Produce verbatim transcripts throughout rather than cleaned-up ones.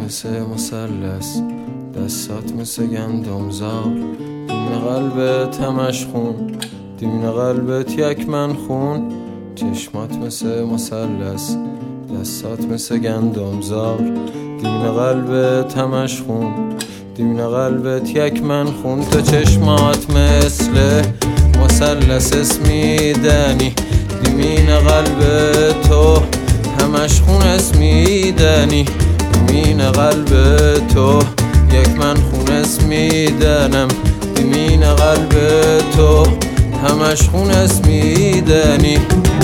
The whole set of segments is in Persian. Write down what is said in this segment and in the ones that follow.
مثل مثلث، دستات مثل گندمزار، دیمین قلبت همش خون، دیمین قلبت یک من خون. چشمات مثل مثلث، دستات مثل گندمزار، دیمین قلبت همش خون، دیمین قلبت یک من خون. تو چشمات مثل مثلث اسمیدنی، دیمین قلب تو همش خون اسمیدنی، دیمین قلب تو یک من خون اسمیدنم، دیمین قلب تو همش خون اسمیدنی.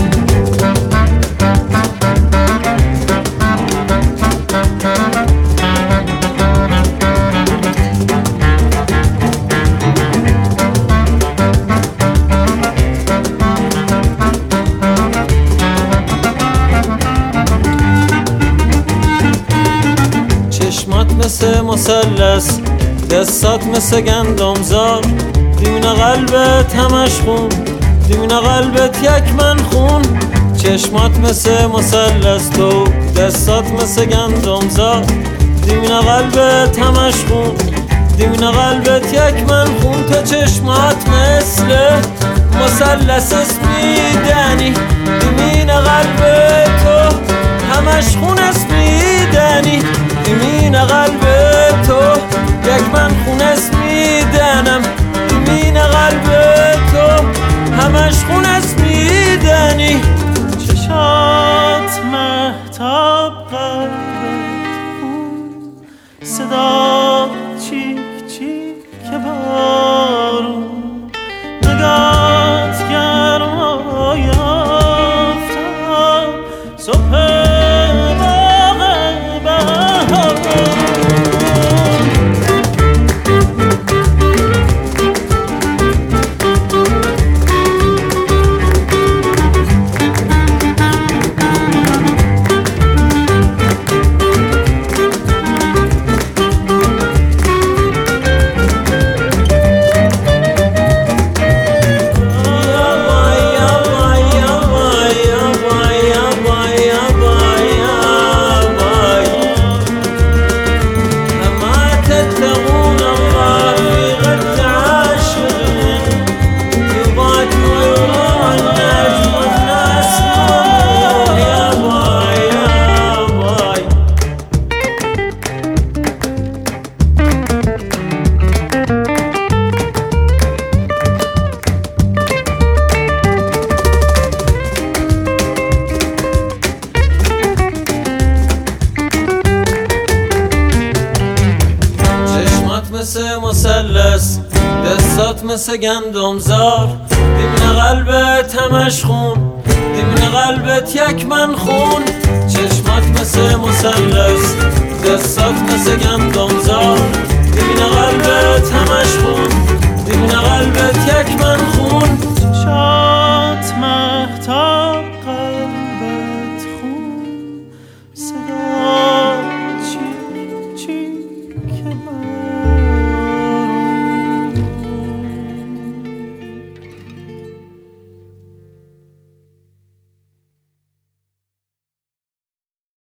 چشمات مثل مثلث، دستات مثل گندمزار، دیمین قلبت همش خون، دیمین قلبت یک من خون. چشمات مثل مثلث، تو دستات مثل گندمزار، دیمین قلبت همش خون، دیمین قلبت یک من خون. تو چشمات مثل مثلث اسمیدنی، دیمین قلب تو همش خون اسمیدنی، دیمین قلب تو یک من خون اسمیدنم، دیمین قلب تو همش خون اسمیدنی. چشات مهتاب قلبت خون، صدا چیک چیک بارون، نگات گرما یافتم صبح مثل مثلث، دستات مثل گندمزار، دیمین قلبت همش خون، دیمین قلبت یک من خون. چشمات مثل مثلث،